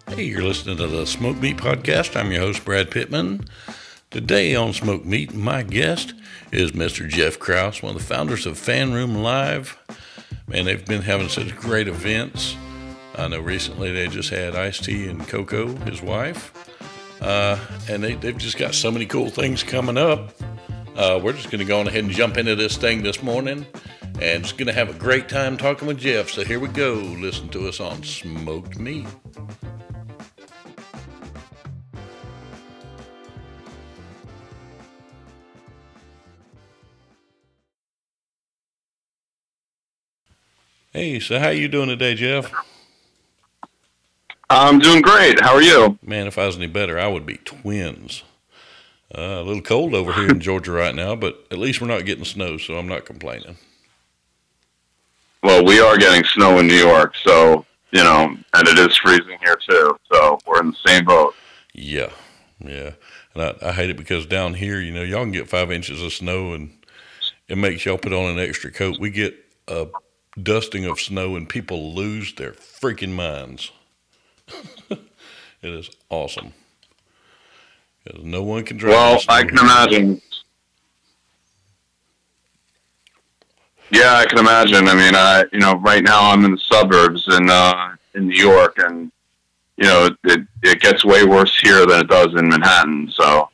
Hey, you're listening to the Smoke Meat Podcast. I'm your host, Brad Pittman. Today on Smoke Meat, my guest is Mr. Jeff Krause, one of the founders of Fan Room Live. Man, they've been having such great events. I know recently they just had Ice-T and Coco, his wife. And they've just got so many cool things coming up. We're just going to go on ahead and jump into this thing this morning. And just going to have a great time talking with Jeff. So here we go. Listen to us on Smoked Meat. Hey, so how you doing today, Jeff? I'm doing great. How are you? Man, if I was any better, I would be twins. A little cold over here in Georgia right now, but at least we're not getting snow, so I'm not complaining. Well, we are getting snow in New York, so, and it is freezing here too, so we're in the same boat. Yeah. And I hate it because down here, y'all can get 5 inches of snow, and it makes y'all put on an extra coat. We get a dusting of snow, and people lose their freaking minds. It is awesome. Because no one can drive. Well, I can imagine. Yeah, I can imagine. I mean, right now I'm in the suburbs in New York, and it gets way worse here than it does in Manhattan. So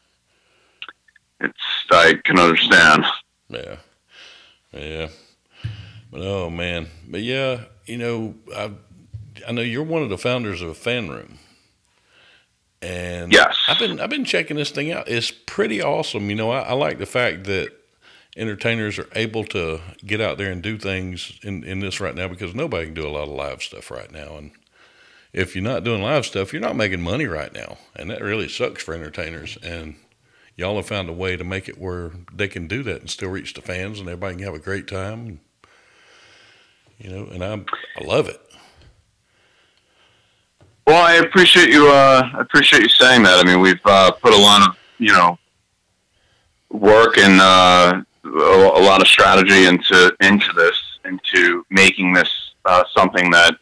I can understand. Yeah. But oh man, but yeah, I know you're one of the founders of Fan Room. And yes, I've been checking this thing out. It's pretty awesome. I like the fact that entertainers are able to get out there and do things in this right now, because nobody can do a lot of live stuff right now. And if you're not doing live stuff, you're not making money right now. And that really sucks for entertainers. And y'all have found a way to make it where they can do that and still reach the fans, and everybody can have a great time. And I love it. Well, I appreciate you. Saying that. I mean, we've put a lot of work and a lot of strategy into making this something that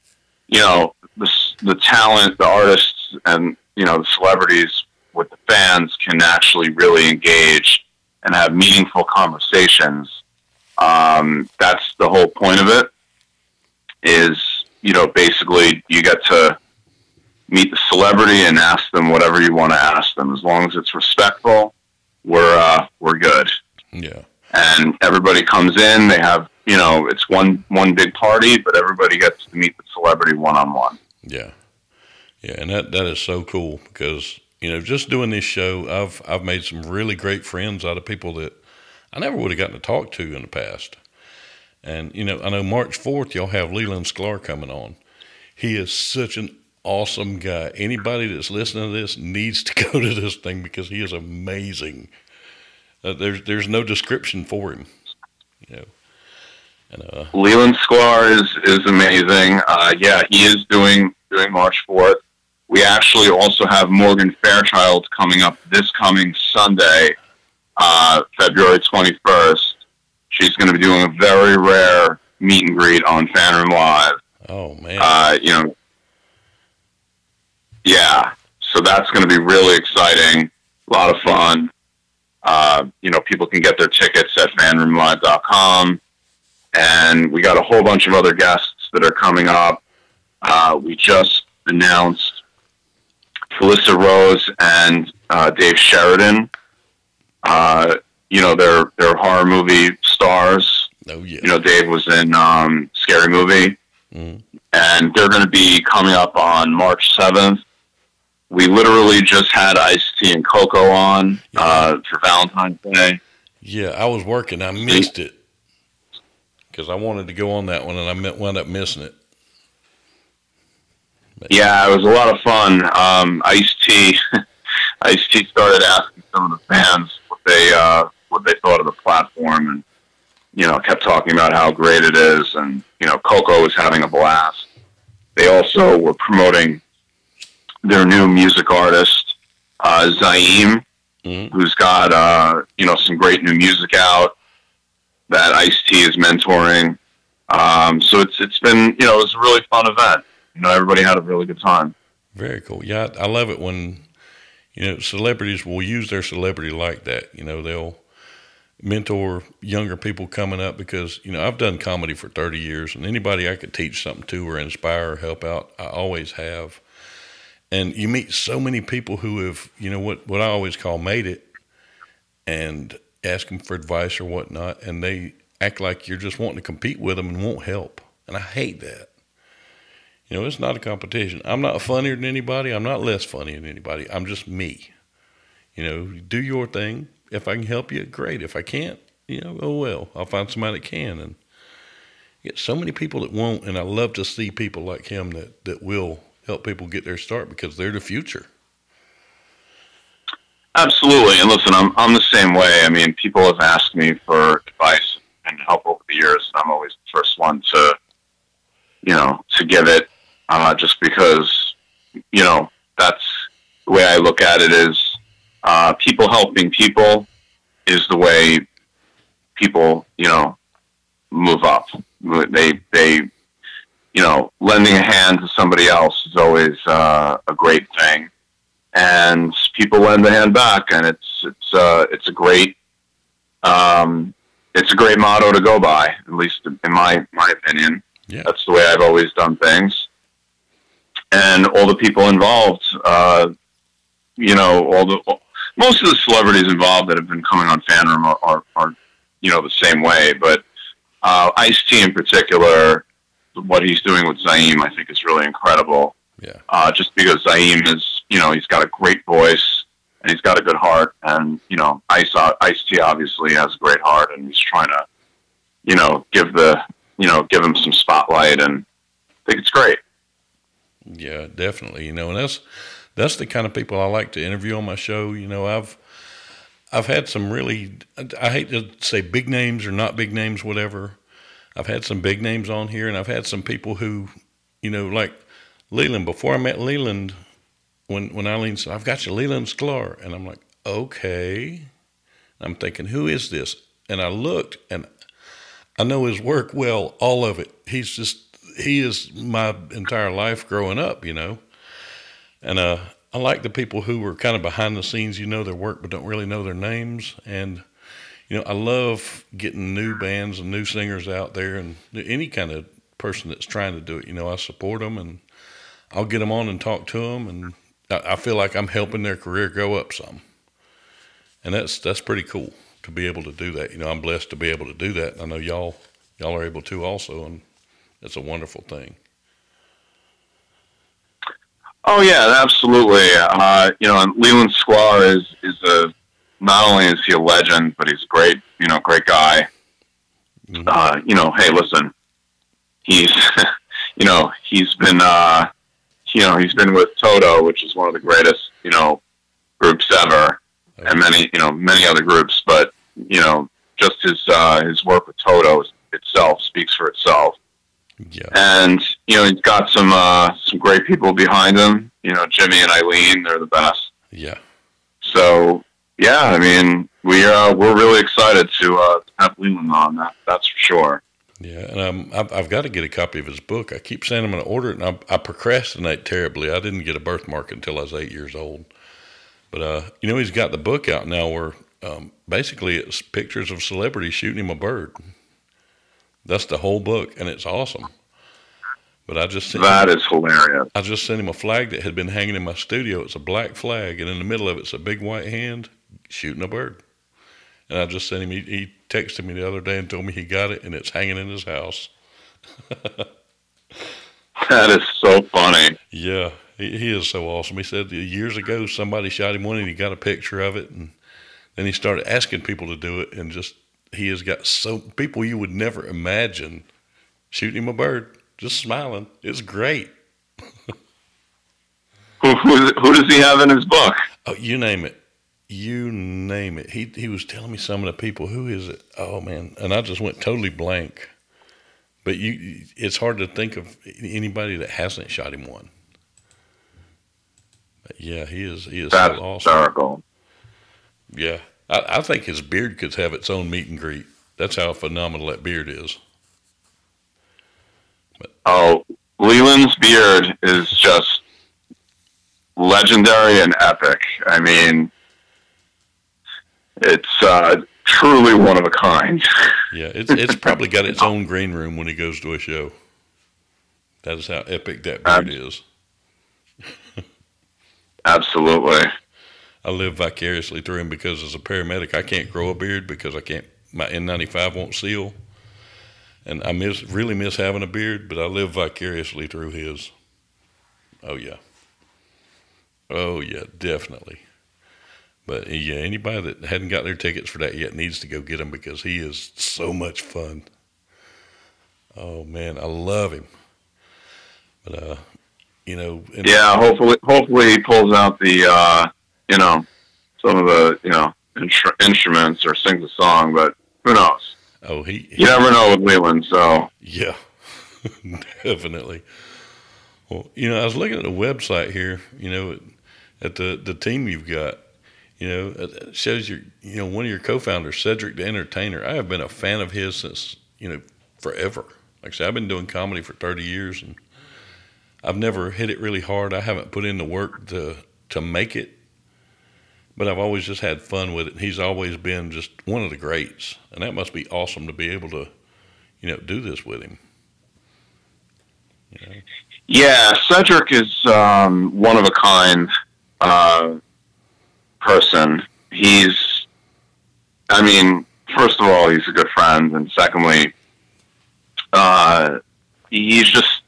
the talent, the artists, and the celebrities with the fans can actually really engage and have meaningful conversations. That's the whole point of it. Is basically you get to meet the celebrity and ask them whatever you want to ask them. As long as it's respectful, we're good. Yeah. And everybody comes in. They have it's one big party, but everybody gets to meet the celebrity one-on-one. Yeah, and that is so cool, because just doing this show, I've made some really great friends out of people that I never would have gotten to talk to in the past. And I know March 4th y'all have Leland Sklar coming on. He is such an awesome guy. Anybody that's listening to this needs to go to this thing, because he is amazing. There's no description for him. And Leland Sklar is amazing. Yeah, he is doing March 4th. We actually also have Morgan Fairchild coming up this coming Sunday, February 21st. She's going to be doing a very rare meet and greet on Fan Room Live. Oh man. Yeah. So that's going to be really exciting. A lot of fun. People can get their tickets at fanroomlive.com. And we got a whole bunch of other guests that are coming up. We just announced Felissa Rose and Dave Sheridan. They're horror movie stars. Oh yeah. Dave was in Scary Movie. Mm. And they're going to be coming up on March 7th. We literally just had Ice-T and Coco on for Valentine's Day. Yeah, I was working. I missed it because I wanted to go on that one, and I wound up missing it. But yeah, it was a lot of fun. Ice-T started asking some of the fans what they thought of the platform, and kept talking about how great it is, and Coco was having a blast. They also were promoting their new music artist, Zaim, who's got some great new music out that Ice-T is mentoring. So it's been it was a really fun event. Everybody had a really good time. Very cool. Yeah, I love it when, celebrities will use their celebrity like that. They'll mentor younger people coming up because, I've done comedy for 30 years, and anybody I could teach something to or inspire or help out, I always have. And you meet so many people who have, what I always call made it, and ask them for advice or whatnot, and they act like you're just wanting to compete with them and won't help. And I hate that. It's not a competition. I'm not funnier than anybody. I'm not less funny than anybody. I'm just me. Do your thing. If I can help you, great. If I can't, oh well. I'll find somebody that can. And you get so many people that won't, and I love to see people like him that will help people get their start because they're the future. Absolutely. And listen, I'm the same way. I mean, people have asked me for advice and help over the years, and I'm always the first one to give it, just because, that's the way I look at it is, people helping people is the way people, move up. They, lending a hand to somebody else is always, a great thing. And people lend a hand back, and it's a great motto to go by, at least in my opinion. Yeah. That's the way I've always done things. And all the people involved, most of the celebrities involved that have been coming on Fan Room are the same way. But Ice-T in particular, what he's doing with Zaim, I think is really incredible. Yeah. Just because Zaim is, he's got a great voice and he's got a good heart, and Ice-T obviously has a great heart, and he's trying to, give him some spotlight, and I think it's great. Yeah, definitely. And that's the kind of people I like to interview on my show. I've had some really, I hate to say big names or not big names, whatever. I've had some big names on here, and I've had some people who, like Leland. Before I met Leland, when Eileen said, "I've got you, Leland Sklar," and I'm like, okay. I'm thinking, who is this? And I looked, and I know his work well, all of it. He is my entire life growing up, And I like the people who were kind of behind the scenes, their work, but don't really know their names. And, I love getting new bands and new singers out there, and any kind of person that's trying to do it. I support them, and I'll get them on and talk to them, and I feel like I'm helping their career go up some. And that's pretty cool to be able to do that. I'm blessed to be able to do that. And I know y'all are able to also, and it's a wonderful thing. Oh yeah, absolutely. And Leland Sklar is not only is he a legend, but he's a great guy. Mm-hmm. Hey, listen, he's, he's been with Toto, which is one of the greatest, groups ever, okay. And many other groups, but, just his work with Toto itself speaks for itself. Yeah. And, he's got some great people behind him, Jimmy and Eileen, they're the best. Yeah. So, yeah, I mean, we're really excited to have Leland on, that's for sure. Yeah, and I've got to get a copy of his book. I keep saying I'm going to order it, and I procrastinate terribly. I didn't get a birthmark until I was 8 years old. But, he's got the book out now where basically it's pictures of celebrities shooting him a bird. That's the whole book, and it's awesome. But that is hilarious. I just sent him a flag that had been hanging in my studio. It's a black flag, and in the middle of it's a big white hand shooting a bird. And I just sent him, he texted me the other day and told me he got it, and it's hanging in his house. That is so funny. Yeah, he is so awesome. He said years ago somebody shot him one, and he got a picture of it, and then he started asking people to do it, and he has got people you would never imagine shooting him a bird, just smiling. It's great. Who does he have in his book? Oh, you name it. You name it. He was telling me some of the people. Who is it? Oh man, and I just went totally blank. But it's hard to think of anybody that hasn't shot him one. But yeah, he is That's so awesome. Hysterical. Yeah, I think his beard could have its own meet and greet. That's how phenomenal that beard is. But, Leland's beard is just legendary and epic. I mean, it's truly one of a kind. Yeah, it's probably got its own green room when he goes to a show. That is how epic that beard is. Absolutely. I live vicariously through him because as a paramedic, I can't grow a beard because my N95 won't seal. And I really miss having a beard, but I live vicariously through his. Oh, yeah. Oh, yeah, definitely. But, yeah, anybody that hadn't got their tickets for that yet needs to go get them because he is so much fun. Oh, man, I love him. But, yeah, hopefully he pulls out the, some of the, instruments or sings a song, but who knows? Oh, you never know with Leland, so. Yeah, definitely. Well, I was looking at the website here, at the team you've got, it shows one of your co-founders, Cedric the Entertainer. I have been a fan of his since, forever. Like I said, I've been doing comedy for 30 years and I've never hit it really hard. I haven't put in the work to make it, but I've always just had fun with it. He's always been just one of the greats, and that must be awesome to be able to, do this with him. Yeah, Cedric is one of a kind person. First of all, he's a good friend, and secondly, he's just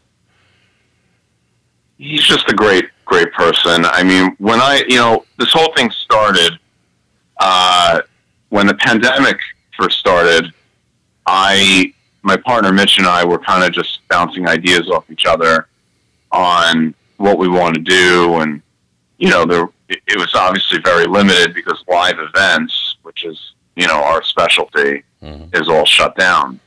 a great person. I mean, when this whole thing started, when the pandemic first started, my partner Mitch and I were kind of just bouncing ideas off each other on what we want to do, and it was obviously very limited because live events, which is our specialty, is all shut down.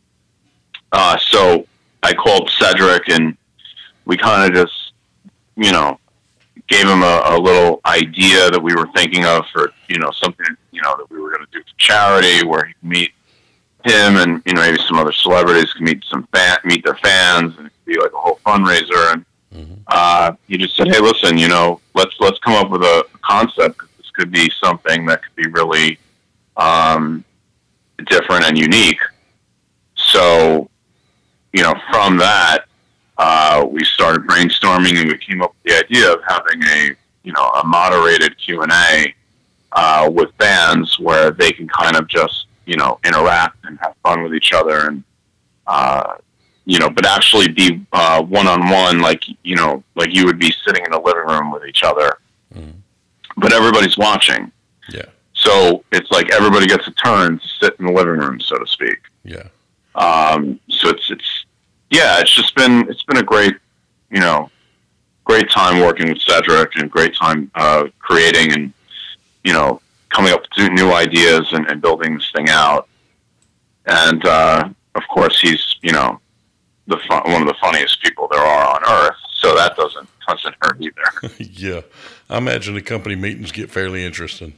So I called Cedric and we kind of just gave him a little idea that we were thinking of for something that we were going to do for charity, where he could meet him and maybe some other celebrities could meet their fans, and it could be like a whole fundraiser. And he just said, "Hey, listen, let's come up with a concept. This could be something that could be really different and unique." So, from that, we started brainstorming, and we came up with the idea of having a moderated Q&A with fans where they can kind of just interact and have fun with each other, and but actually be one-on-one, like you would be sitting in a living room with each other, but everybody's watching. Yeah. So it's like everybody gets a turn to sit in the living room, so to speak. Yeah. So it's been a great time working with Cedric, and great time creating and coming up with new ideas and building this thing out. And of course, he's one of the funniest people there are on earth, so that doesn't hurt either. Yeah, I imagine the company meetings get fairly interesting.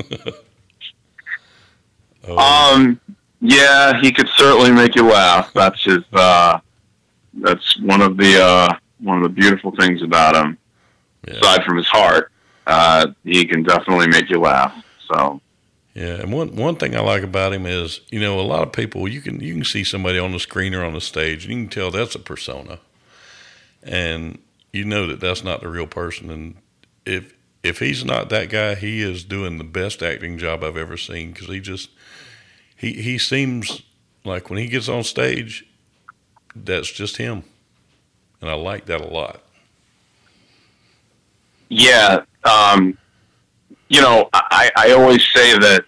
Yeah, he could certainly make you laugh. That's his. That's one of the beautiful things about him. Yeah. Aside from his heart, he can definitely make you laugh. So. Yeah, and one thing I like about him is, a lot of people, you can see somebody on the screen or on the stage, and you can tell that's a persona, and that's not the real person. And if he's not that guy, he is doing the best acting job I've ever seen, because he seems like when he gets on stage, that's just him, and I like that a lot. Yeah. I always say that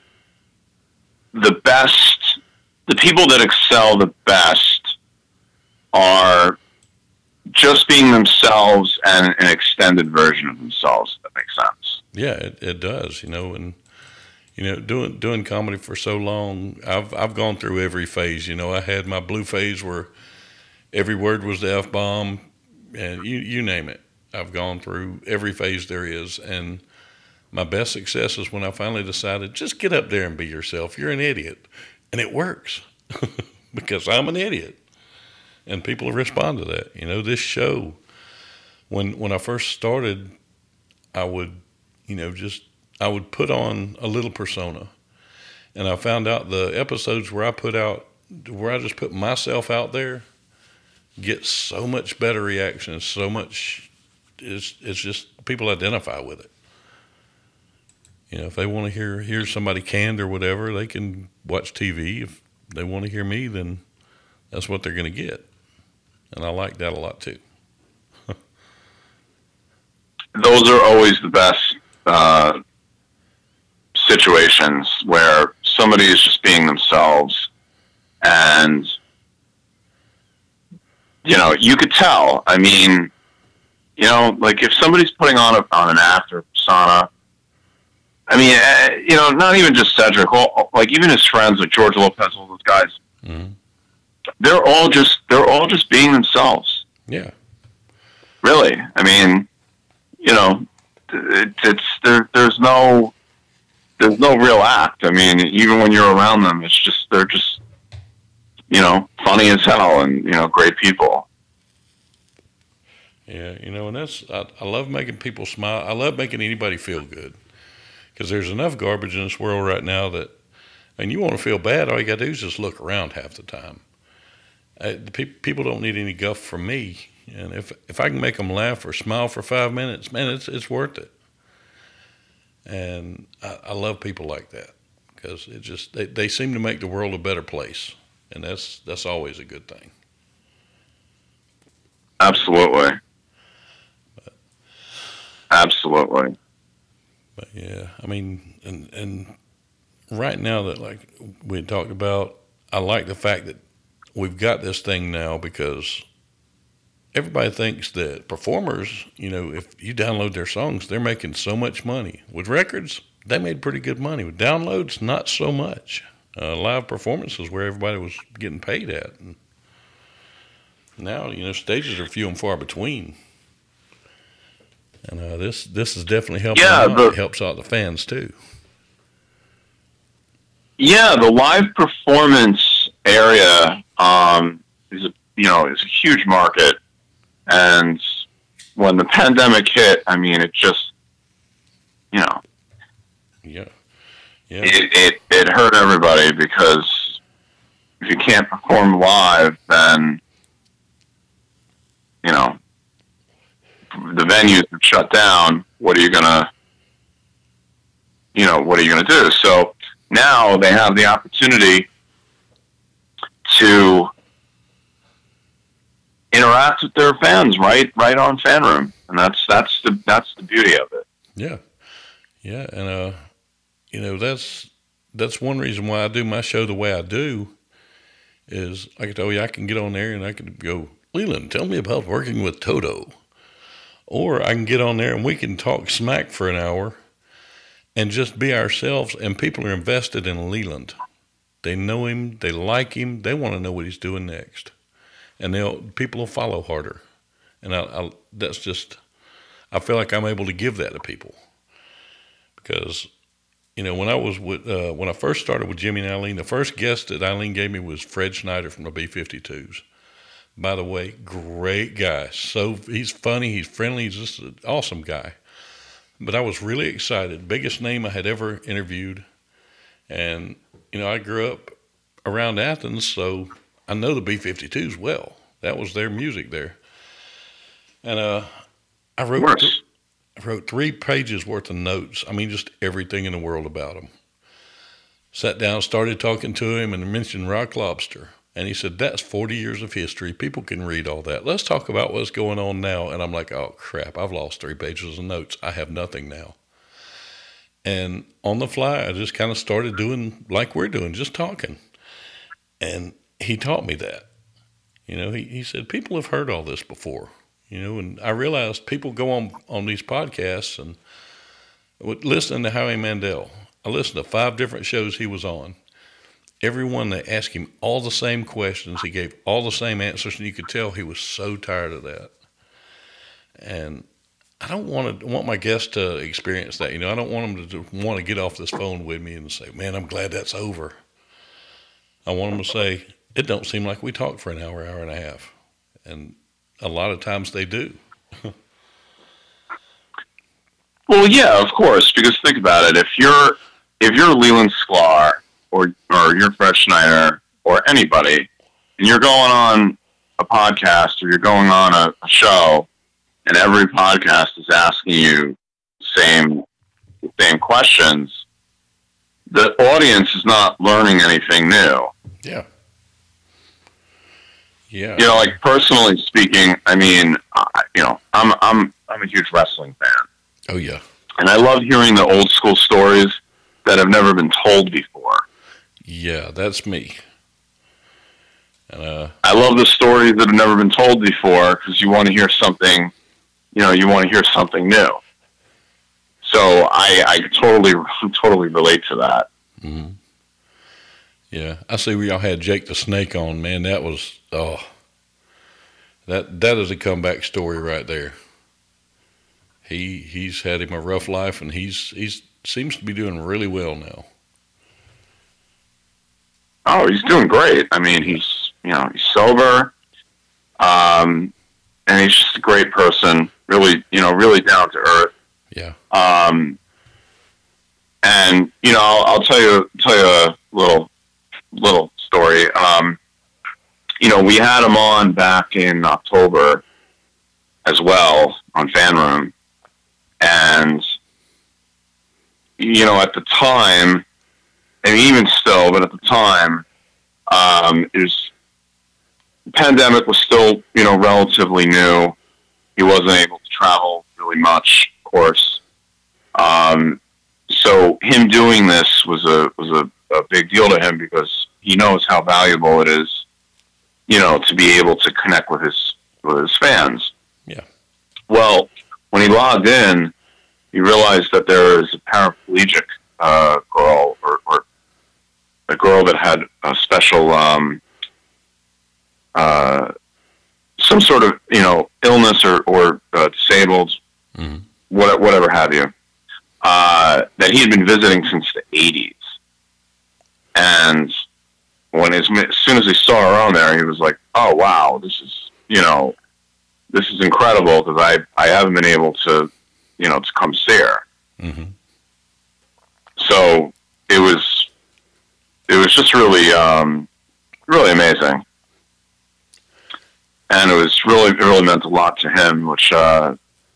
the people that excel the best are just being themselves and an extended version of themselves, if that makes sense. Yeah, it does, and, doing comedy for so long, I've gone through every phase. I had my blue phase where every word was the F-bomb, and you name it. I've gone through every phase there is, and my best success is when I finally decided, just get up there and be yourself. You're an idiot. And it works because I'm an idiot. And people respond to that. This show, when I first started, I would, I would put on a little persona. And I found out the episodes where I just put myself out there, get so much better reaction, so much, it's just people identify with it. If they want to hear somebody canned or whatever, they can watch TV. If they want to hear me, then that's what they're going to get. And I like that a lot too. Those are always the best situations where somebody is just being themselves, and you could tell. I mean, like if somebody's putting on an actor persona. I mean, not even just Cedric. Like even his friends, like George Lopez, all those guys. Mm-hmm. They're all just being themselves. Yeah. Really, I mean, there's no real act. I mean, even when you're around them, they're just funny as hell and great people. Yeah, and I love making people smile. I love making anybody feel good, because there's enough garbage in this world right now and you want to feel bad, all you got to do is just look around half the time. People don't need any guff from me, and if I can make them laugh or smile for 5 minutes, man, it's worth it. And I love people like that, because they seem to make the world a better place, and that's always a good thing. Absolutely. Absolutely. But yeah, I mean, and right now that like we had talked about, I like the fact that we've got this thing now, because everybody thinks that performers, if you download their songs, they're making so much money. With records, they made pretty good money. With downloads, not so much. Live performances where everybody was getting paid at. And now, stages are few and far between. And this is definitely helping out. It helps out the fans too. Yeah, the live performance area is a huge market, and when the pandemic hit, I mean, it just yeah, it hurt everybody, because if you can't perform live, then the venues are shut down. What are you gonna do? So now they have the opportunity to interact with their fans right on Fan Room, and that's the beauty of it. Yeah, and that's one reason why I do my show the way I do. Is like I told you, I can get on there and I can go, Leland, tell me about working with Toto. Or I can get on there and we can talk smack for an hour and just be ourselves, and people are invested in Leland. They know him, they like him, they want to know what he's doing next. And people will follow harder. And I feel like I'm able to give that to people. Because, when I first started with Jimmy and Eileen, the first guest that Eileen gave me was Fred Schneider from the B-52s. By the way, great guy. So he's funny, he's friendly, he's just an awesome guy. But I was really excited. Biggest name I had ever interviewed. And, I grew up around Athens, so I know the B-52s well. That was their music there. And I wrote 3 pages worth of notes. I mean, just everything in the world about them. Sat down, started talking to him, and mentioned Rock Lobster. And he said, that's 40 years of history. People can read all that. Let's talk about what's going on now. And I'm like, oh, crap, I've lost 3 pages of notes. I have nothing now. And on the fly, I just kind of started doing like we're doing, just talking. And he taught me that. He said, people have heard all this before. And I realized people go on these podcasts and listening to Howie Mandel. I listened to 5 different shows he was on. Everyone, they asked him all the same questions. He gave all the same answers, and you could tell he was so tired of that. And I don't want my guests to experience that. I don't want them to want to get off this phone with me and say, man, I'm glad that's over. I want them to say, it don't seem like we talked for an hour and a half. And a lot of times they do. Well, yeah, of course. Because think about it: if you're Leland Sklar or you're Fred Schneider or anybody, and you're going on a podcast or you're going on a show, and every podcast is asking you the same questions, the audience is not learning anything new. Yeah. Yeah. You know, like personally speaking, I mean, I'm a huge wrestling fan. Oh yeah. And I love hearing the old school stories that have never been told before. Yeah, that's me. And I love the stories that have never been told before because you want to hear something, you want to hear something new. So I totally relate to that. Mm-hmm. Yeah, I see where y'all had Jake the Snake on, man. That was, that is a comeback story right there. He's had him a rough life, and he's seems to be doing really well now. Oh, he's doing great. I mean, he's sober, and he's just a great person. Really, really down to earth. Yeah. And I'll tell you a little story. We had him on back in October as well on Fan Room, and at the time, and even still, but at the time, the pandemic was still relatively new. He wasn't able to travel really much, of course. So him doing this was a big deal to him because he knows how valuable it is, to be able to connect with his fans. Yeah. Well, when he logged in, he realized that there is a paraplegic girl or a girl that had a special some sort of illness or disabled, mm-hmm. whatever have you, that he had been visiting since the 80s. And as soon as he saw her on there, he was like, "Oh wow, this is incredible because I haven't been able to to come see her." Mm-hmm. So it was just really really amazing, and it really meant a lot to him, which so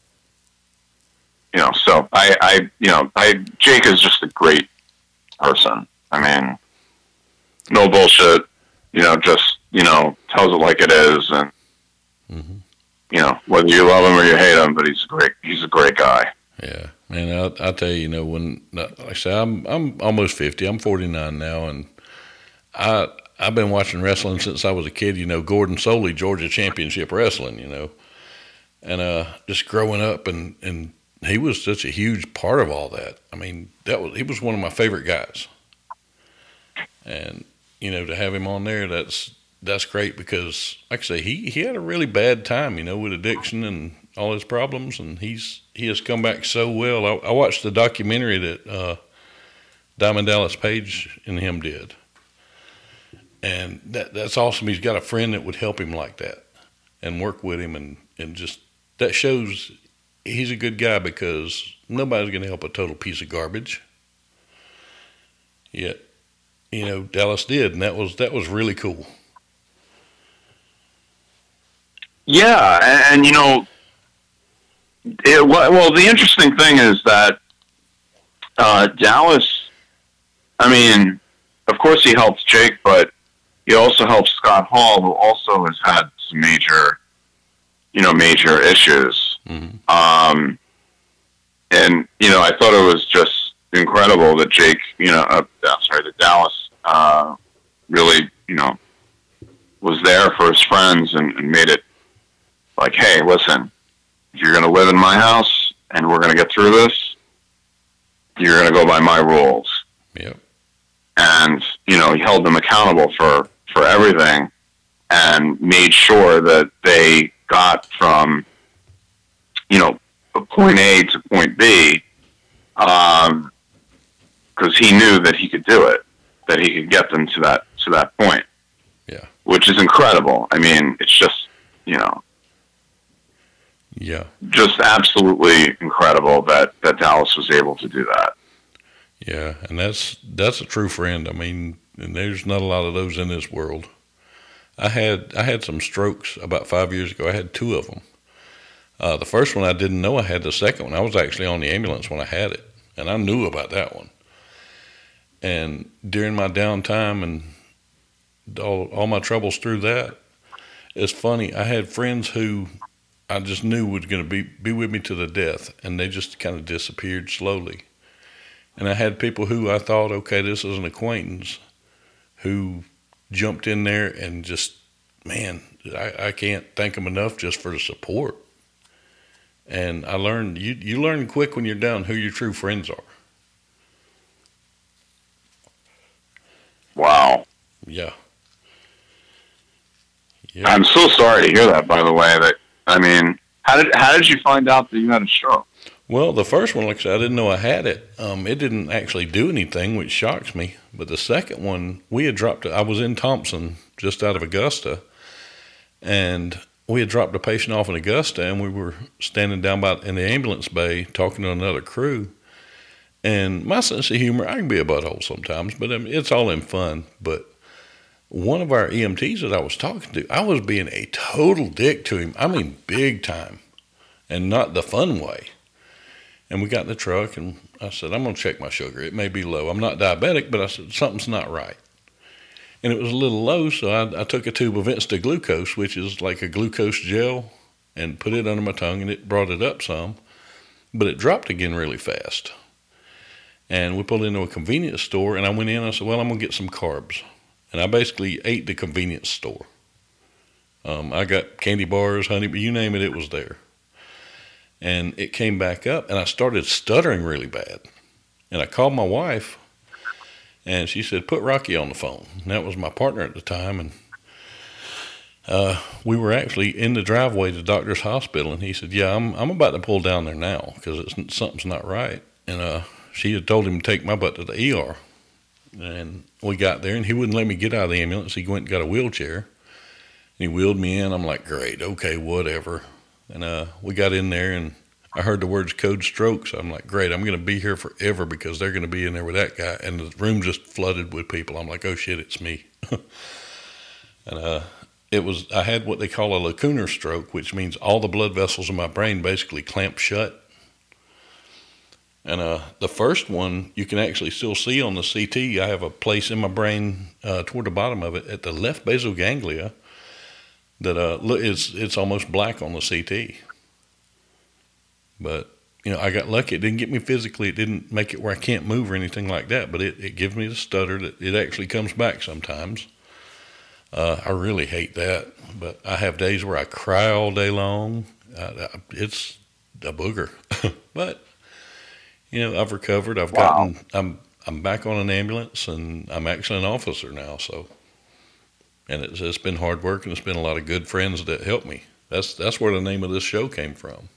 Jake is just a great person. I mean, no bullshit, just tells it like it is, and mm-hmm. Whether you love him or you hate him, but he's a great guy. Yeah, man. I'll tell you, when like I say, I'm almost 50. I'm 49 now, and I've been watching wrestling since I was a kid. Gordon Soley, Georgia Championship Wrestling. And just growing up, and he was such a huge part of all that. I mean, he was one of my favorite guys, and to have him on there, that's great because, like I say, he had a really bad time, with addiction and all his problems, and he has come back so well. I watched the documentary that Diamond Dallas Page and him did, and that's awesome. He's got a friend that would help him like that and work with him, and just that shows he's a good guy because nobody's going to help a total piece of garbage. Yet, Dallas did, and that was really cool. Yeah, and the interesting thing is that Dallas, I mean, of course he helps Jake, but he also helps Scott Hall, who also has had some major issues. Mm-hmm. And I thought it was just incredible that Jake, that Dallas really, was there for his friends and made it like, hey, listen, if you're going to live in my house and we're going to get through this, you're going to go by my rules. Yep. And, he held them accountable for everything and made sure that they got from, point A to point B, because he knew that he could do it, that he could get them to that point. Yeah. Which is incredible. I mean, it's just, yeah, just absolutely incredible that that Dallas was able to do that. Yeah, and that's a true friend. I mean, and there's not a lot of those in this world. I had some strokes about 5 years ago. I had two of them. The first one I didn't know I had. The second one, I was actually on the ambulance when I had it, and I knew about that one. And during my downtime and all my troubles through that, it's funny. I had friends who I just knew was going to be with me to the death, and they just kind of disappeared slowly. And I had people who I thought, okay, this is an acquaintance, who jumped in there and just, man, I can't thank them enough just for the support. And I learned, you learn quick when you're down who your true friends are. Wow. Yeah. I'm so sorry to hear that, by the way. How did you find out that you had a stroke? Well, the first one, like I said, I didn't know I had it. It didn't actually do anything, which shocks me. But the second one, I was in Thompson, just out of Augusta, and we had dropped a patient off in Augusta, and we were standing down in the ambulance bay talking to another crew. And my sense of humor, I can be a butthole sometimes, but it's all in fun. But one of our EMTs that I was talking to, I was being a total dick to him. I mean, big time, and not the fun way. And we got in the truck, and I said, I'm going to check my sugar. It may be low. I'm not diabetic, but I said, something's not right. And it was a little low, so I took a tube of Instaglucose, which is like a glucose gel, and put it under my tongue, and it brought it up some. But it dropped again really fast. And we pulled into a convenience store, and I went in, and I said, well, I'm going to get some carbs. And I basically ate the convenience store. I got candy bars, honey, but you name it, it was there. And it came back up, and I started stuttering really bad. And I called my wife, and she said, put Rocky on the phone. And that was my partner at the time. And we were actually in the driveway to the doctor's hospital, and he said, yeah, I'm about to pull down there now because something's not right. And she had told him to take my butt to the ER. And we got there, and he wouldn't let me get out of the ambulance. He went and got a wheelchair, and he wheeled me in. I'm like, great, okay, whatever. And we got in there, and I heard the words code stroke. So I'm like, great, I'm going to be here forever because they're going to be in there with that guy. And the room just flooded with people. I'm like, oh, shit, it's me. And I had what they call a lacunar stroke, which means all the blood vessels in my brain basically clamped shut. And the first one, you can actually still see on the CT. I have a place in my brain toward the bottom of it at the left basal ganglia that it's almost black on the CT. But, I got lucky. It didn't get me physically. It didn't make it where I can't move or anything like that. But it gives me the stutter that it actually comes back sometimes. I really hate that. But I have days where I cry all day long. It's a booger. But, I've recovered. I'm back on an ambulance, and I'm actually an officer now. So. And it's been hard work, and it's been a lot of good friends that helped me. That's where the name of this show came from.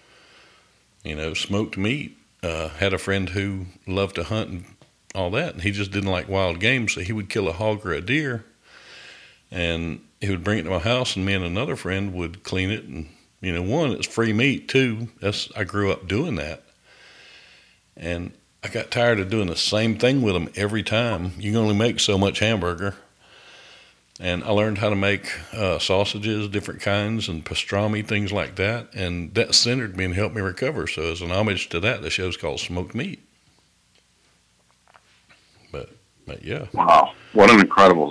Smoked meat. Had a friend who loved to hunt and all that, and he just didn't like wild game, so he would kill a hog or a deer, and he would bring it to my house, and me and another friend would clean it. And one, it's free meat. Two, I grew up doing that, and I got tired of doing the same thing with them every time. You can only make so much hamburger. And I learned how to make sausages, different kinds, and pastrami, things like that. And that centered me and helped me recover. So as an homage to that, the show's called Smoked Meat. But yeah. Wow. What an incredible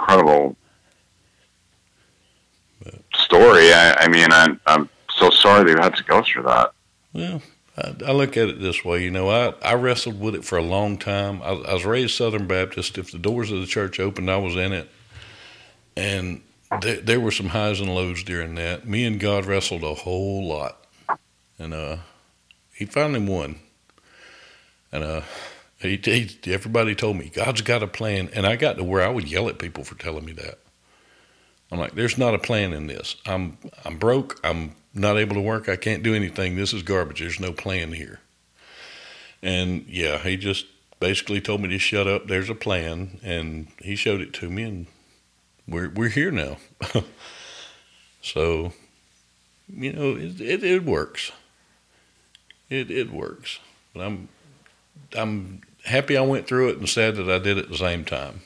story. I'm so sorry that you had to go through that. Well, I look at it this way. I wrestled with it for a long time. I was raised Southern Baptist. If the doors of the church opened, I was in it. And there were some highs and lows during that. Me and God wrestled a whole lot. And he finally won. And everybody told me, God's got a plan. And I got to where I would yell at people for telling me that. I'm like, there's not a plan in this. I'm broke. I'm not able to work. I can't do anything. This is garbage. There's no plan here. And yeah, he just basically told me to shut up. There's a plan. And he showed it to me, and we're here now. So, it works. It works. But I'm happy I went through it and sad that I did it at the same time.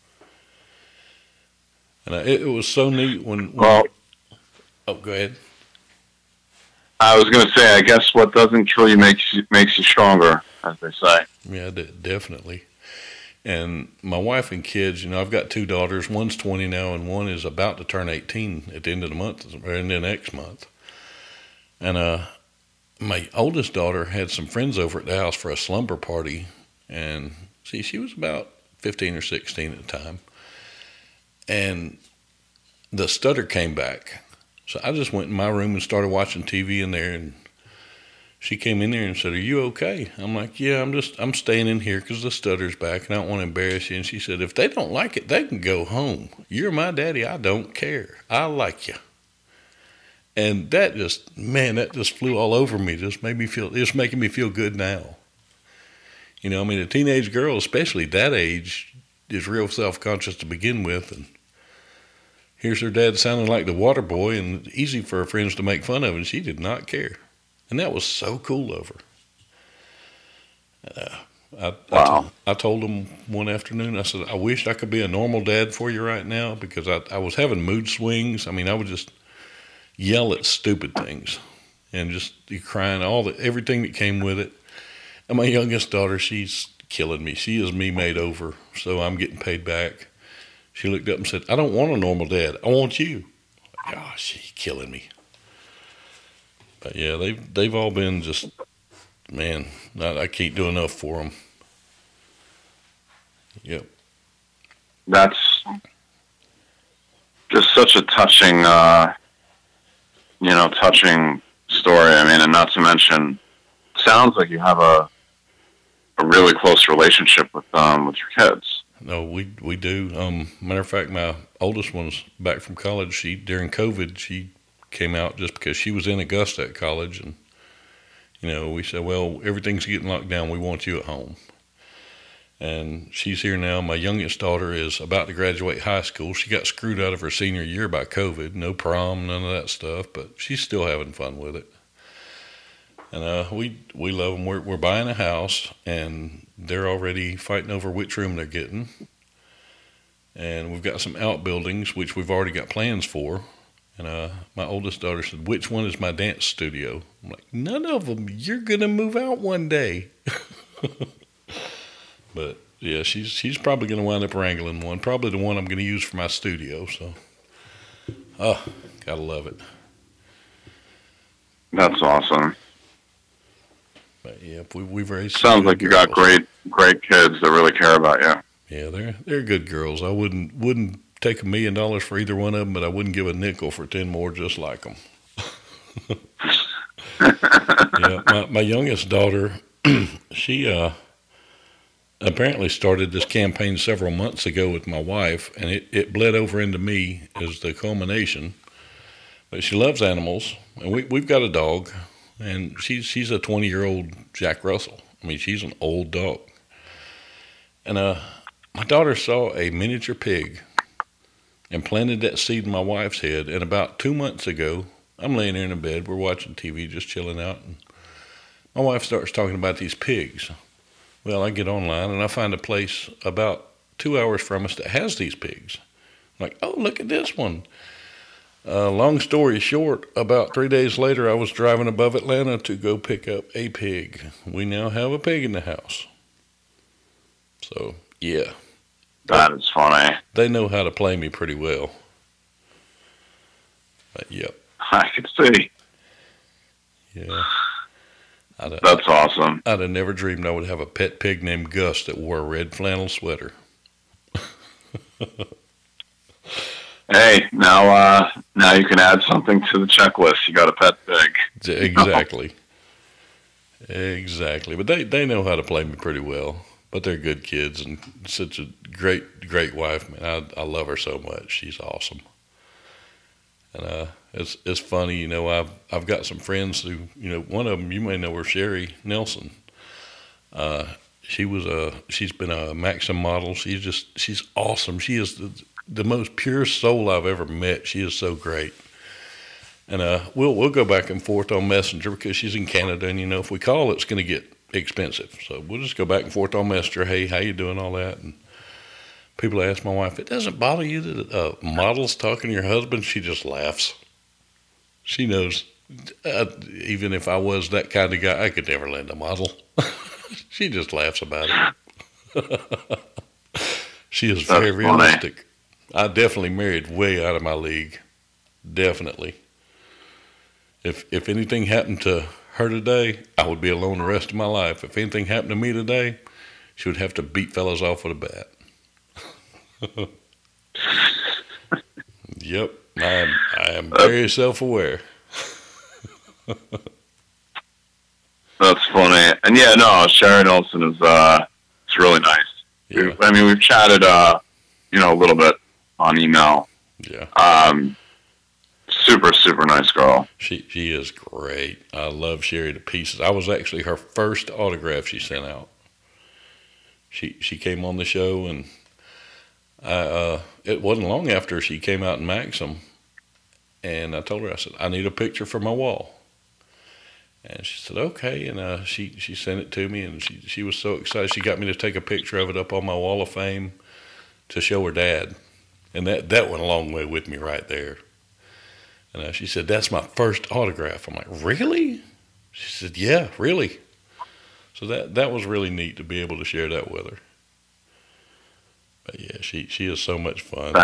And it was so neat when Well, oh, go ahead. I was going to say, I guess what doesn't kill you makes you stronger, as they say. Yeah, definitely. And my wife and kids, I've got two daughters. One's 20 now, and one is about to turn 18 at the end of the month, or in the next month. And my oldest daughter had some friends over at the house for a slumber party, and she was about 15 or 16 at the time. And the stutter came back. So I just went in my room and started watching TV in there, and she came in there and said, "Are you okay?" I'm like, "Yeah, I'm staying in here because the stutter's back and I don't want to embarrass you." And she said, "If they don't like it, they can go home. You're my daddy. I don't care. I like you." And that just flew all over me. It's making me feel good now. A teenage girl, especially that age, is real self-conscious to begin with. And here's her dad sounding like the water boy, and it's easy for her friends to make fun of, and she did not care. And that was so cool of her. Wow. I told him one afternoon, I said, "I wish I could be a normal dad for you right now," because I was having mood swings. I would just yell at stupid things and just be crying, everything that came with it. And my youngest daughter, she's killing me. She is me made over, so I'm getting paid back. She looked up and said, "I don't want a normal dad. I want you." Gosh, she's killing me. But yeah, they've all been just, man, I can't do enough for them. Yep. That's just such a touching, touching story. And not to mention, sounds like you have a really close relationship with your kids. No, we do. Matter of fact, my oldest one's back from college. During COVID, she came out just because she was in Augusta at college, and we said, "Well, everything's getting locked down. We want you at home." And she's here now. My youngest daughter is about to graduate high school. She got screwed out of her senior year by COVID. No prom, none of that stuff, but she's still having fun with it. And we love them. We're buying a house, and they're already fighting over which room they're getting. And we've got some outbuildings, which we've already got plans for. And my oldest daughter said, "Which one is my dance studio?" I'm like, "None of them. You're going to move out one day." But yeah, she's probably going to wind up wrangling one. Probably the one I'm going to use for my studio. So, gotta love it. That's awesome. But yeah, we've raised. Sounds like you got great kids that really care about you. Yeah, they're good girls. I wouldn't take $1 million for either one of them, but I wouldn't give a nickel for 10 more just like them. Yeah, my youngest daughter, she apparently started this campaign several months ago with my wife, and it bled over into me as the culmination. But she loves animals, and we've got a dog, and she's a 20-year-old Jack Russell. She's an old dog. And my daughter saw a miniature pig and planted that seed in my wife's head. And about 2 months ago, I'm laying there in the bed, we're watching TV, just chilling out, and my wife starts talking about these pigs. Well, I get online and I find a place about 2 hours from us that has these pigs. I'm like, "Oh, look at this one." Long story short, about 3 days later, I was driving above Atlanta to go pick up a pig. We now have a pig in the house. So, yeah. That is funny. They know how to play me pretty well. But, yep. I can see. Yeah. That's awesome. I'd have never dreamed I would have a pet pig named Gus that wore a red flannel sweater. Hey, now you can add something to the checklist. You got a pet pig. Exactly. Exactly. But they know how to play me pretty well. But they're good kids and such a great wife. Man, I love her so much. She's awesome. And it's funny, I've got some friends who, one of them, you may know her, Sherry Nelson. She's been a Maxim model. She's awesome. She is the most pure soul I've ever met. She is so great. And we'll go back and forth on Messenger because she's in Canada, and if we call, it's going to get expensive. So we'll just go back and forth on Messenger. Hey, how you doing? All that. And people ask my wife, it doesn't bother you that model's talking to your husband? She just laughs. She knows. Even if I was that kind of guy, I could never land a model. She just laughs about it. She is very realistic. I definitely married way out of my league. Definitely. If anything happened to her today, I would be alone the rest of my life. If anything happened to me today, she would have to beat fellas off with a bat. Yep, I am very self-aware. That's funny. And yeah, no, Sherry Nelson is it's really nice. Yeah. We've chatted a little bit on email. Yeah. Super, super nice girl. She is great. I love Sherry to pieces. I was actually her first autograph she sent out. She came on the show, and it wasn't long after she came out in Maxim, and I told her, I said, I need a picture for my wall. And she said, okay, and she sent it to me, and she was so excited. She got me to take a picture of it up on my wall of fame to show her dad, and that went a long way with me right there. And she said, that's my first autograph. I'm like, really? She said, yeah, really. So that was really neat to be able to share that with her. But yeah, she is so much fun.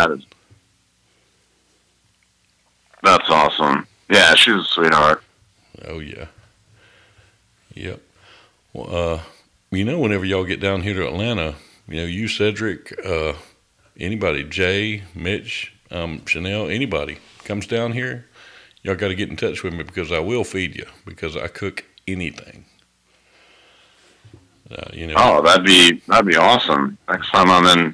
That's awesome. Yeah, she's a sweetheart. Oh, yeah. Yep. Well, whenever y'all get down here to Atlanta, you, Cedric, anybody, Jay, Mitch, Chanel, anybody comes down here, y'all got to get in touch with me because I will feed you because I cook anything. Oh, that'd be awesome. Next time I'm in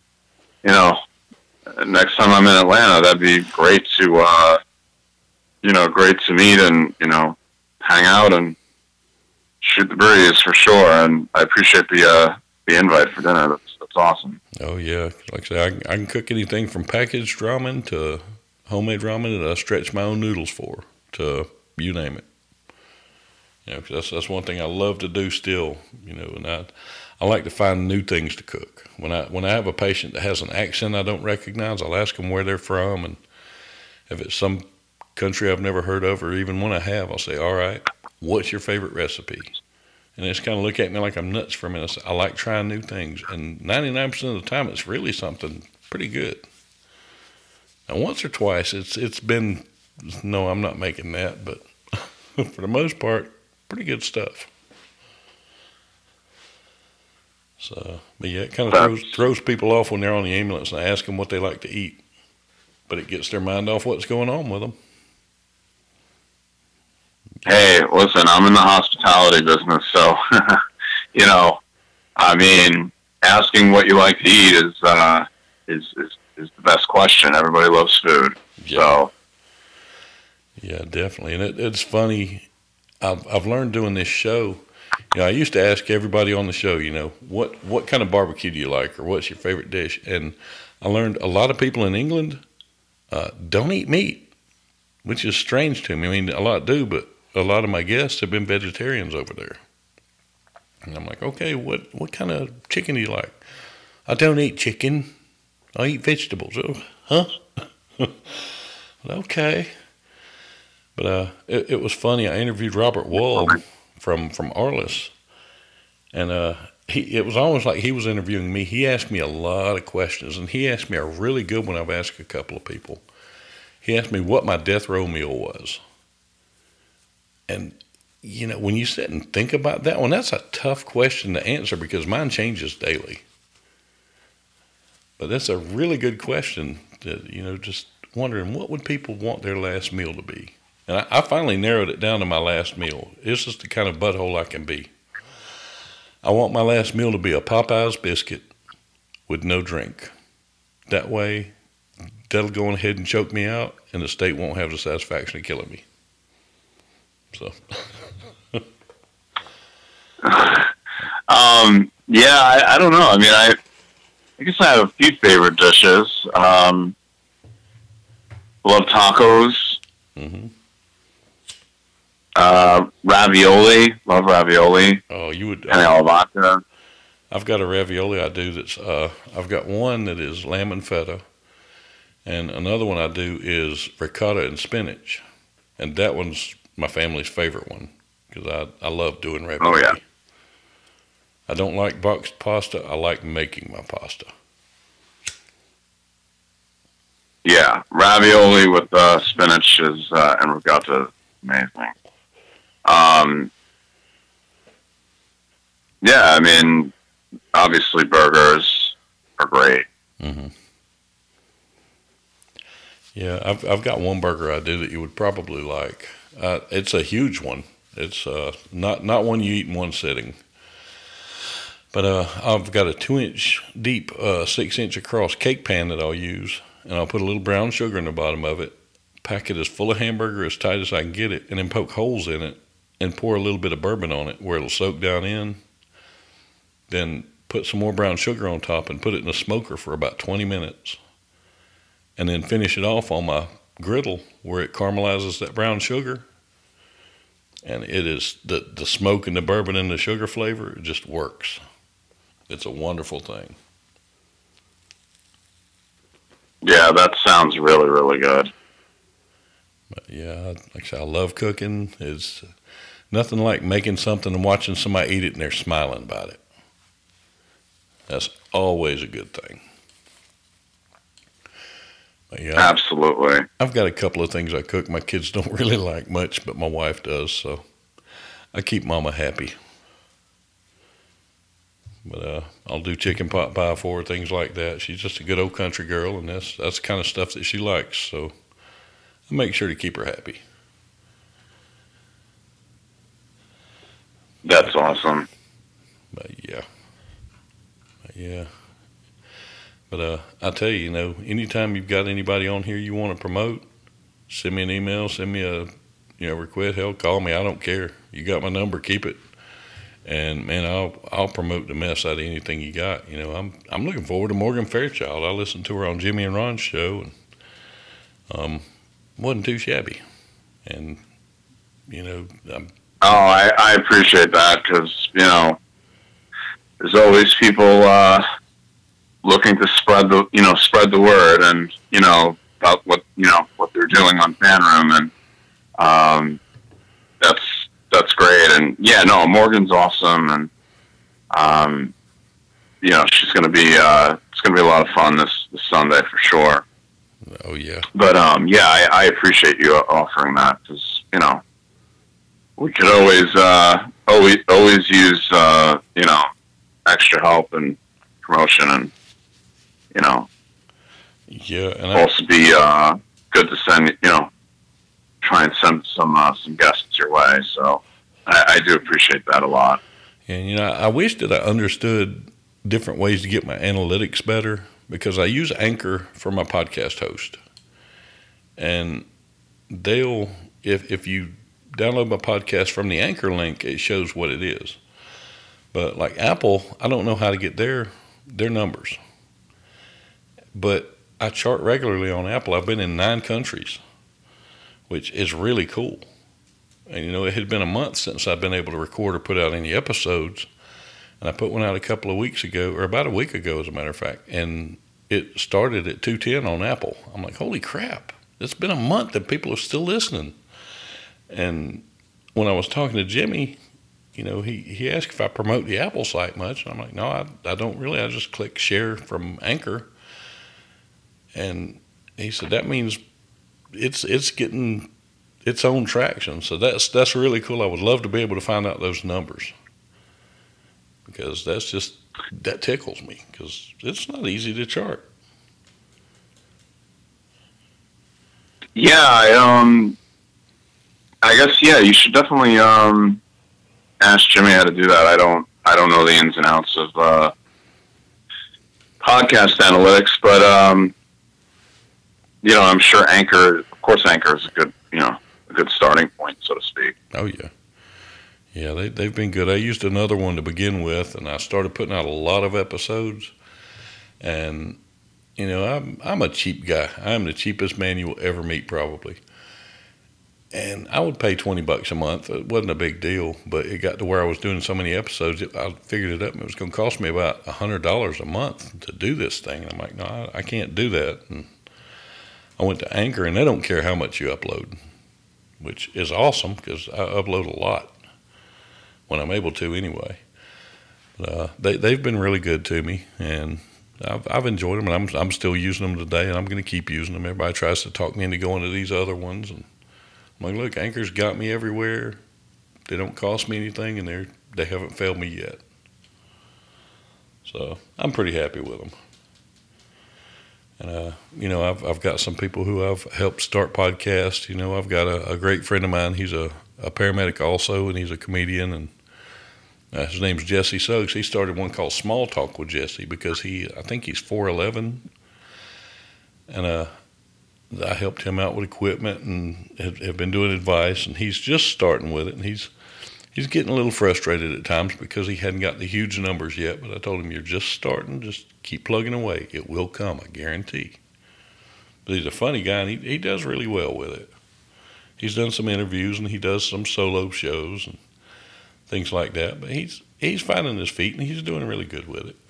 Atlanta, that'd be great to meet and hang out and shoot the breeze for sure. And I appreciate the invite for dinner. That's awesome. Oh yeah, like I say, I can cook anything from packaged ramen to homemade ramen that I stretch my own noodles for, to you name it. 'Cause that's one thing I love to do still. And I like to find new things to cook. When I have a patient that has an accent I don't recognize, I'll ask them where they're from, and if it's some country I've never heard of, or even one I have, I'll say, all right, what's your favorite recipe? And they just kind of look at me like I'm nuts for a minute. I like trying new things, and 99% of the time it's really something pretty good. Now, once or twice it's been, no, I'm not making that, but for the most part, pretty good stuff. So, but yeah, it kind of throws people off when they're on the ambulance and I ask them what they like to eat, but it gets their mind off what's going on with them. Hey, listen, I'm in the hospitality business, so asking what you like to eat is the best question. Everybody loves food, yeah. So yeah, definitely, and it's funny. I've learned doing this show. I used to ask everybody on the show, what kind of barbecue do you like, or what's your favorite dish? And I learned a lot of people in England don't eat meat, which is strange to me. I mean, a lot do, but a lot of my guests have been vegetarians over there. And I'm like, okay, what kind of chicken do you like? I don't eat chicken. I eat vegetables. Oh, huh? Okay. But it was funny. I interviewed Robert Wald from Arliss, and it was almost like he was interviewing me. He asked me a lot of questions, and he asked me a really good one I've asked a couple of people. He asked me what my death row meal was. And, when you sit and think about that one, that's a tough question to answer because mine changes daily. But that's a really good question that, just wondering what would people want their last meal to be. And I finally narrowed it down to my last meal. This is the kind of butthole I can be. I want my last meal to be a Popeye's biscuit with no drink. That way, that'll go ahead and choke me out, and the state won't have the satisfaction of killing me. So, yeah, I don't know. I mean, I guess I have a few favorite dishes. Love tacos. Mm-hmm. Ravioli. Love ravioli. Oh, you would. And alla vodka. I've got a ravioli I do that's. I've got one that is lamb and feta, and another one I do is ricotta and spinach, and that one's my family's favorite one because I love doing ravioli. Oh yeah. I don't like boxed pasta. I like making my pasta. Yeah, ravioli with spinach is and ricotta is amazing. Yeah, I mean, obviously burgers are great. Mm-hmm. Yeah, I've got one burger I do that you would probably like. It's a huge one. It's not one you eat in one sitting. But I've got a 2-inch deep, 6-inch across cake pan that I'll use, and I'll put a little brown sugar in the bottom of it, pack it as full of hamburger as tight as I can get it, and then poke holes in it and pour a little bit of bourbon on it where it'll soak down in. Then put some more brown sugar on top and put it in a smoker for about 20 minutes. And then finish it off on my griddle where it caramelizes that brown sugar. And it is the smoke and the bourbon and the sugar flavor, it just works. It's a wonderful thing. Yeah, that sounds really, really good. But yeah, like I said, I love cooking. It's nothing like making something and watching somebody eat it and they're smiling about it. That's always a good thing. But yeah, Absolutely. I've got a couple of things I cook my kids don't really like much, but my wife does, so I keep Mama happy. But I'll do chicken pot pie for her, things like that. She's just a good old country girl, and that's the kind of stuff that she likes. So I make sure to keep her happy. That's awesome. But yeah. But I tell you, anytime you've got anybody on here you want to promote, send me an email, send me a request. Hell, call me. I don't care. You got my number, keep it. And man, I'll promote the mess out of anything you got. I'm looking forward to Morgan Fairchild. I listened to her on Jimmy and Ron's show, and wasn't too shabby. And I appreciate that because there's always people looking to spread the word and about what they're doing on Fan Room, and that's great. And yeah, no, Morgan's awesome, and she's gonna be it's gonna be a lot of fun this Sunday for sure. Oh yeah. But yeah, I appreciate you offering that because we could always use extra help and promotion, and yeah, and also be good to send try and send some guests your way. So I do appreciate that a lot. And I wish that I understood different ways to get my analytics better, because I use Anchor for my podcast host, and if you download my podcast from the Anchor link, it shows what it is. But like Apple, I don't know how to get their numbers. But I chart regularly on Apple. I've been in 9 countries, which is really cool. And it had been a month since I've been able to record or put out any episodes. And I put one out a couple of weeks ago, or about a week ago, as a matter of fact. And it started at 210 on Apple. I'm like, holy crap. It's been a month and people are still listening. And when I was talking to Jimmy, he asked if I promote the Apple site much. And I'm like, no, I don't really. I just click share from Anchor. And he said, that means it's getting its own traction. So that's really cool. I would love to be able to find out those numbers, because that tickles me, because it's not easy to chart. Yeah, I guess you should definitely ask Jimmy how to do that. I don't know the ins and outs of podcast analytics, but I'm sure Anchor is a good starting point, so to speak. Oh yeah, they've been good. I used another one to begin with, and I started putting out a lot of episodes. And I'm a cheap guy. I'm the cheapest man you will ever meet, probably. And I would pay $20 a month. It wasn't a big deal, but it got to where I was doing so many episodes, I figured it up, and it was going to cost me about $100 a month to do this thing. And I'm like, no, I can't do that. And I went to Anchor, and they don't care how much you upload, which is awesome because I upload a lot when I'm able to anyway. But, they've been really good to me, and I've enjoyed them, and I'm still using them today, and I'm going to keep using them. Everybody tries to talk me into going to these other ones, and I'm like, look, Anchor's got me everywhere. They don't cost me anything, and they haven't failed me yet. So I'm pretty happy with them. And I've got some people who I've helped start podcasts. I've got a great friend of mine. He's a paramedic also, and he's a comedian, and his name's Jesse Suggs. He started one called Small Talk with Jesse because I think he's 4'11", and I helped him out with equipment and have been doing advice, and he's just starting with it, and he's getting a little frustrated at times because he hadn't got the huge numbers yet, but I told him, you're just starting, just keep plugging away. It will come, I guarantee. But he's a funny guy, and he does really well with it. He's done some interviews, and he does some solo shows and things like that, but he's finding his feet, and he's doing really good with it.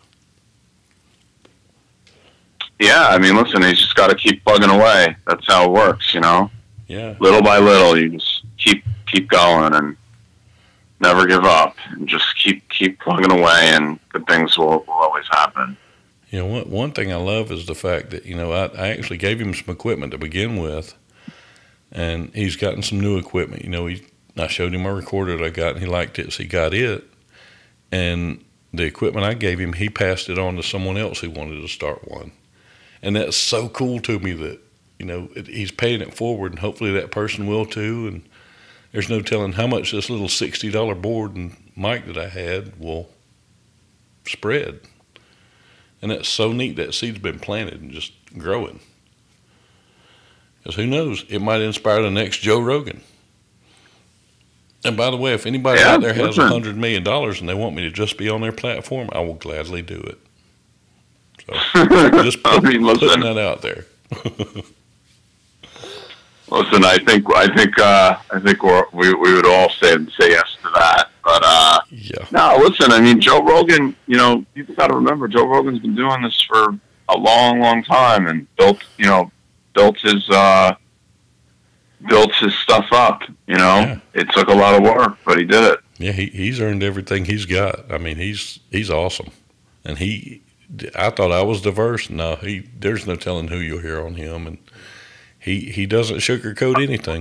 Yeah, I mean, listen, he's just got to keep plugging away. That's how it works, Yeah. Little by little, you just keep going and never give up, and just keep plugging away, and good things will always happen. One thing I love is the fact that, I actually gave him some equipment to begin with, and he's gotten some new equipment. I showed him my recorder that I got, and he liked it, so he got it. And the equipment I gave him, he passed it on to someone else who wanted to start one. And that's so cool to me that, he's paying it forward, and hopefully that person will too. And there's no telling how much this little $60 board and mic that I had will spread. And that's so neat. That seed's been planted and just growing. Because who knows, it might inspire the next Joe Rogan. And by the way, if anybody out there has $100 million and they want me to just be on their platform, I will gladly do it. So just putting that out there. Listen, I think we would all say yes to that. But yeah. No, listen, I mean, Joe Rogan. You've got to remember, Joe Rogan's been doing this for a long, long time, and built his stuff up. Yeah. It took a lot of work, but he did it. Yeah, he's earned everything he's got. I mean, he's awesome, and I thought I was diverse. No, there's no telling who you'll hear on him, and he doesn't sugarcoat anything.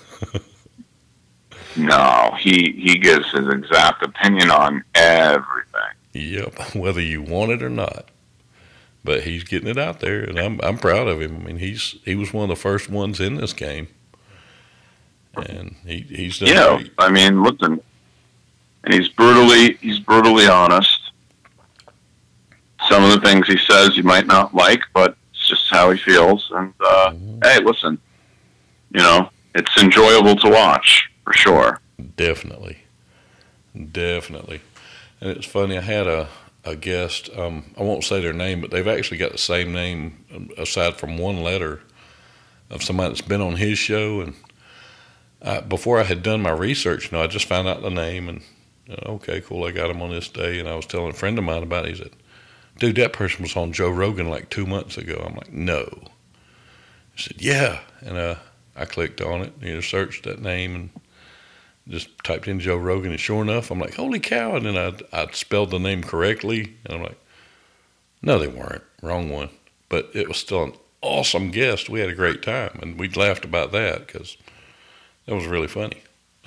No, he gives his exact opinion on everything. Yep, whether you want it or not. But he's getting it out there, and I'm proud of him. I mean, he was one of the first ones in this game, and he's done great. I mean, listen, and he's brutally honest. Some of the things he says you might not like, but it's just how he feels. And hey, listen, it's enjoyable to watch for sure. Definitely. And it's funny. I had a guest. I won't say their name, but they've actually got the same name aside from one letter of somebody that's been on his show. And before I had done my research, I just found out the name, and okay, cool. I got him on this day, and I was telling a friend of mine about it. He said, dude, that person was on Joe Rogan like 2 months ago. I'm like, no. He said, yeah. And I clicked on it, searched that name and just typed in Joe Rogan. And sure enough, I'm like, holy cow. And then I spelled the name correctly. And I'm like, no, they weren't. Wrong one. But it was still an awesome guest. We had a great time. And we laughed about that because that was really funny.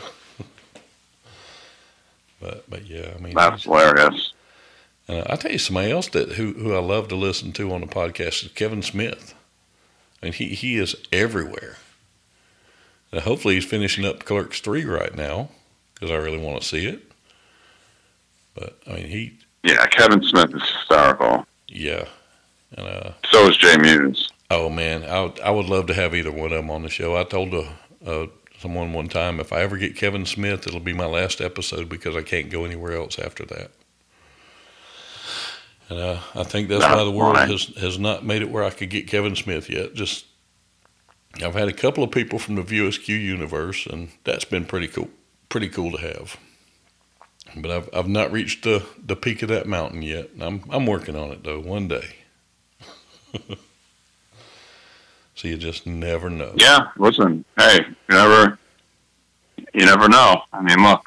but yeah, I mean. That's hilarious. I'll tell you somebody else who I love to listen to on the podcast is Kevin Smith. I mean, he is everywhere. And hopefully he's finishing up Clerks 3 right now because I really want to see it. But, I mean, yeah, Kevin Smith is hysterical. Yeah. And, so is Jay Muse. Oh, man, I would love to have either one of them on the show. I told someone one time, if I ever get Kevin Smith, it'll be my last episode because I can't go anywhere else after that. And I think that's why the world has not made it where I could get Kevin Smith yet. Just I've had a couple of people from the VSQ universe, and that's been pretty cool to have. But I've not reached the peak of that mountain yet. I'm working on it though, one day. So you just never know. Yeah, listen, hey, you never know. I mean, look,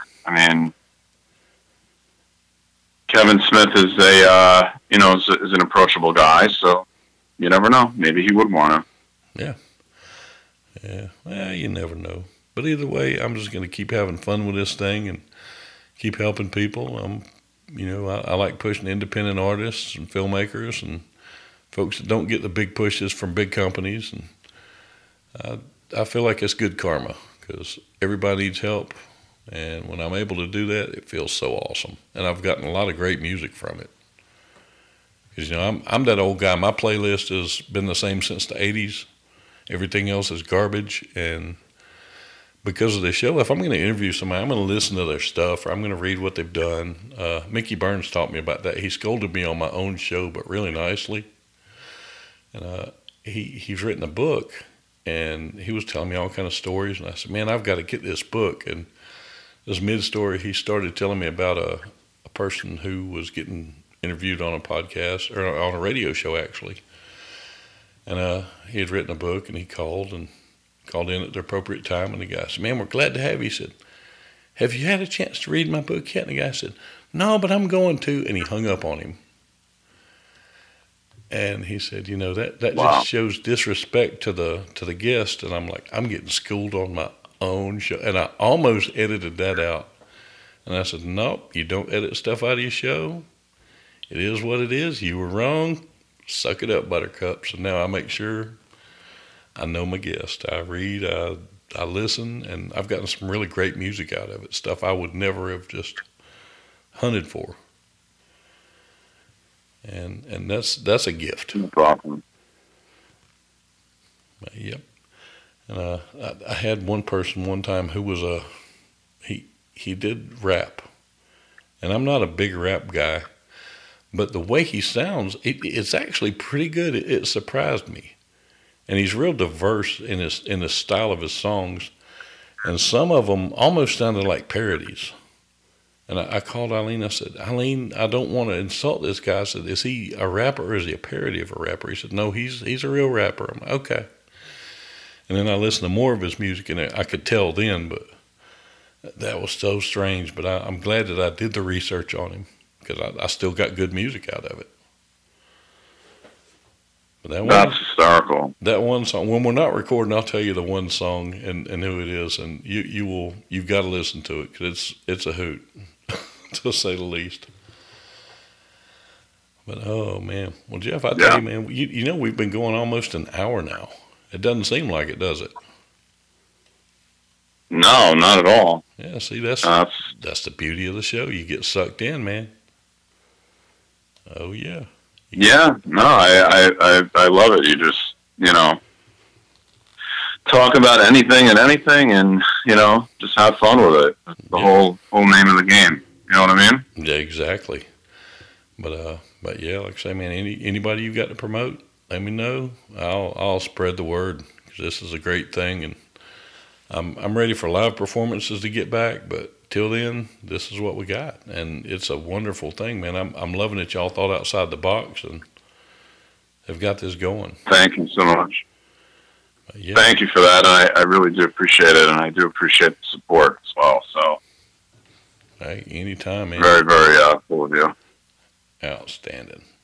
Kevin Smith is is an approachable guy, so you never know. Maybe he would want to. Yeah. Well, you never know. But either way, I'm just going to keep having fun with this thing and keep helping people. I like pushing independent artists and filmmakers and folks that don't get the big pushes from big companies. And I feel like it's good karma because everybody needs help. And when I'm able to do that, it feels so awesome. And I've gotten a lot of great music from it. Because, I'm that old guy. My playlist has been the same since the 80s. Everything else is garbage. And because of the show, if I'm going to interview somebody, I'm going to listen to their stuff or I'm going to read what they've done. Mickey Burns taught me about that. He scolded me on my own show, but really nicely. And he's written a book, and he was telling me all kind of stories. And I said, man, I've got to get this book. And this mid-story, he started telling me about a person who was getting interviewed on a podcast, or on a radio show, actually. And he had written a book, and he called in at the appropriate time. And the guy said, man, we're glad to have you. He said, have you had a chance to read my book yet? And the guy said, no, but I'm going to. And he hung up on him. And he said, that wow. Just shows disrespect to the guest. And I'm like, I'm getting schooled on my own show. And I almost edited that out. And I said, nope, you don't edit stuff out of your show. It is what it is. You were wrong. Suck it up, Buttercup. So now I make sure I know my guest. I read, I listen, and I've gotten some really great music out of it. Stuff I would never have just hunted for. And that's a gift. No problem. Yep. And I had one person one time who was he did rap, and I'm not a big rap guy, but the way he sounds, it's actually pretty good. It surprised me, and he's real diverse in the style of his songs, and some of them almost sounded like parodies. And I called Eileen. I said, Eileen, I don't want to insult this guy. I said, is he a rapper or is he a parody of a rapper? He said, no, he's a real rapper. I'm like, okay. And then I listened to more of his music, and I could tell then, but that was so strange. But I'm glad that I did the research on him because I still got good music out of it. But that's hysterical. That one song, when we're not recording, I'll tell you the one song and who it is, and you've got to listen to it because it's a hoot. To say the least. But oh man, well Jeff, I tell you, man, we've been going almost an hour now. It doesn't seem like it, does it? No, not at all. Yeah, see, that's the beauty of the show. You get sucked in, man. Oh yeah. Yeah, no, I love it. You just talk about anything and just have fun with it. That's the whole name of the game. You know what I mean? Yeah, exactly. But yeah, like I say, man, anybody you got to promote, let me know. I'll spread the word because this is a great thing, and I'm ready for live performances to get back. But till then, this is what we got, and it's a wonderful thing, man. I'm loving that y'all thought outside the box and have got this going. Thank you so much. Yeah. Thank you for that. I really do appreciate it, and I do appreciate the support as well. So. Hey, anytime, man. Very, very cool of you. Outstanding.